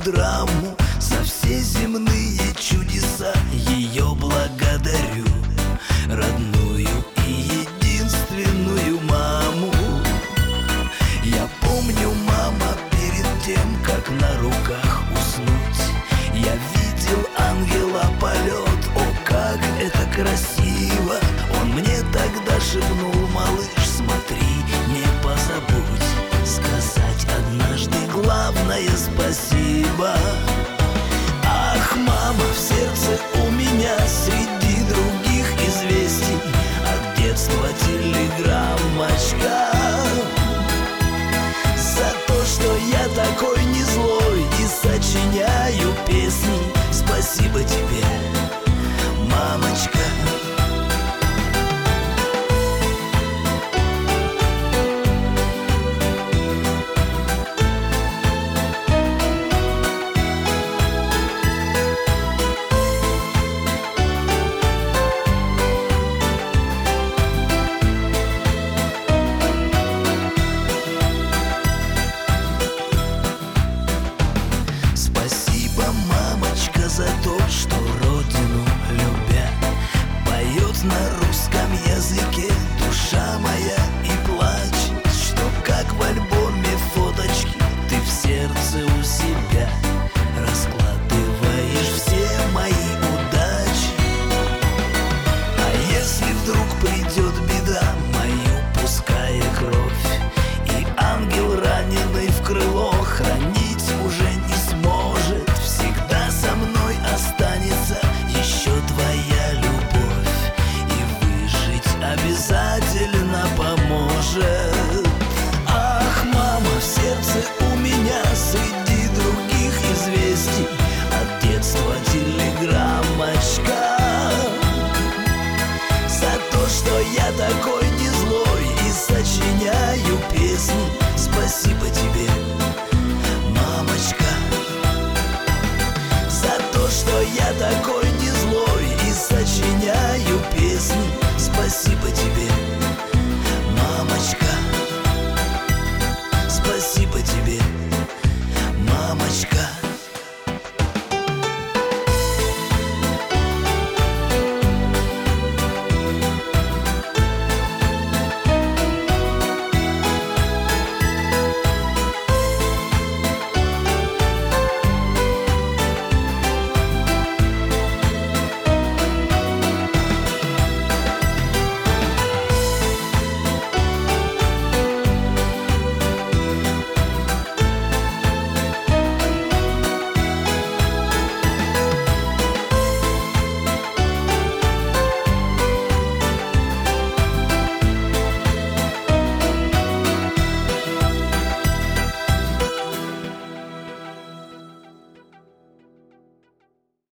драму, за все земные чудеса ее благодарю, родную и единственную маму. Я помню, мама, перед тем, как на руках уснуть, я видел ангела полет, о, как это красиво. Он мне тогда шепнул: малыш, смотри, не позабудь сказать однажды главное спасибо. Ах, мама, в сердце у меня среди других известий от детства телеграммочка. За то, что я такой не злой и сочиняю песни, спасибо тебе, мамочка. За то, что родину любя, поет на русском языке душа моя и плачет, что как в альбоме фоточки ты в сердце у себя раскладываешь все мои удачи. А если вдруг придет беда, мою пуская кровь, и ангел раненый в крыло хранить уже не сможет, всегда со мной останется еще твоя любовь, и выжить обязательно поможет. Ах, мама, в сердце у меня среди других известий от детства телеграммочка. За то, что я такой не злой и сочиняю песни, спасибо тебе, мамочка. За то, что я такой не злой и сочиняю песни, спасибо тебе, мамочка. Спасибо тебе, мамочка.